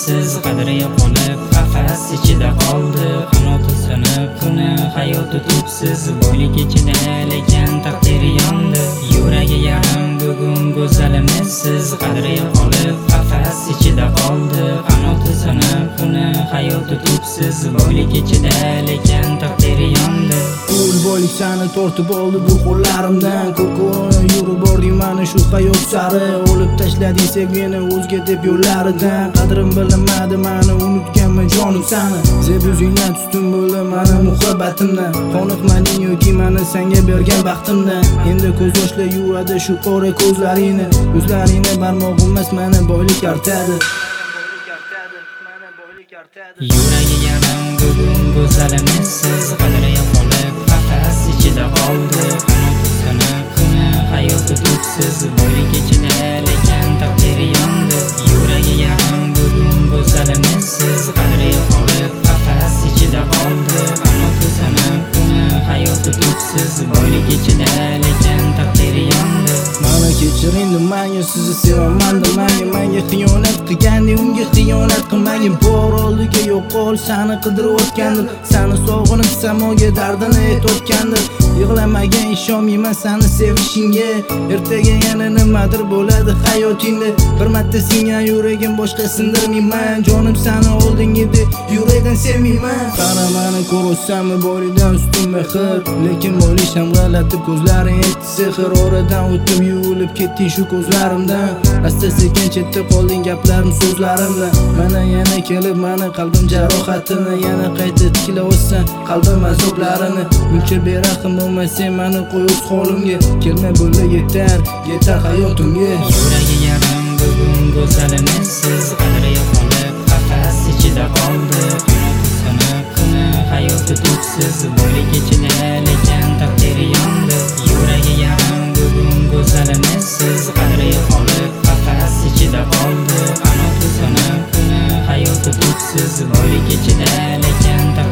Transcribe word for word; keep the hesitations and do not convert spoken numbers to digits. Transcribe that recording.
siz, qadri yo'qolib qafas ichida qoldi. Qanoti sinib kuni hayoti tubsiz, boylik ichida lekin taqdiri yondi. Yuragi yarim bugun go'zalimiz siz, qadri yo'qolib qafas ichida qoldi. Qanoti sinib kuni hayoti tubsiz, boylik ichida lekin taqdiri yondi. Pul boylik sani tortib oldi bu qo'llarimdan, ko'k-ko'rona yurib bordim mana shu hayot sari. Olib tashlading sevgini o'zga deb yo'llaridan, qadrim bilinmadi mani unutganman jonim sani. Zeb yuzingdan tustin bo'ldi mani muhabbatimdan, qoniqmading yoki mani senga bergan baxtimdan. Endi ko'z yoshlar yuvadi shu qora ko'zlaringni, ko'zlaringni barmog'im emas mani boylik artadi. Yuragi yarim bugun go'zalimiz siz, qadri yo'qolib qafas ichida qoldi. Qanoti sinib kuni hayoti tubsiz, boylik ichida lekin taqdiri yondi. Yuragi yarim bugun go'zalimiz siz, qadri yo'qolib qafas ichida qoldi. Qanoti sinib kuni hayoti tubsiz, boylik ichida lekin taqdiri yondi. Mana kechiring menga, sizni sevaman menga, menga xiyonat qilganding, unga xiyonat qilmagin. Bor oldiga yo'qol sani qidirib o'tgandim, sani sog'inib samoga dardini aytayotgandim. Yig'lamagan ishonmayman sani sevishingga, ertaga yana nimadir bo'ladi hayotingda. Bir marta singan yuragim boshqa sindirmayman, jonim sani oldingida yurakdan sevmayman. Qara mani ko'rsanmi boylikdan ustun mehr, lekin boylik ham g'alati ko'zlaring aytdi sehr. Oradan o'tib yuvilib ketding shu ko'zlarimdan, asta sekin chetda qolding gaplarim so'zlarimdan. Mana yana kelib mani qalbim jarohatini yana qayta tiklayotsan qalbim azoblarini. Buncha berahim bo'lmasang mani qo'y o'z holimga, kelma bo'ldi yetar yetar hayotimga. Yuragi yarim bugun go'zalimiz siz, qadri yo'qolib qafas ichida qoldi. Qanoti sinib kuni hayoti tubsiz, boylik ichida lekin taqdiri yondi. Yuragi yarim bugun go'zalimiz siz, qadri yo'qolib qafas ichida qoldi. Qanoti sinib kuni hayoti tubsiz, boylik ichida lekin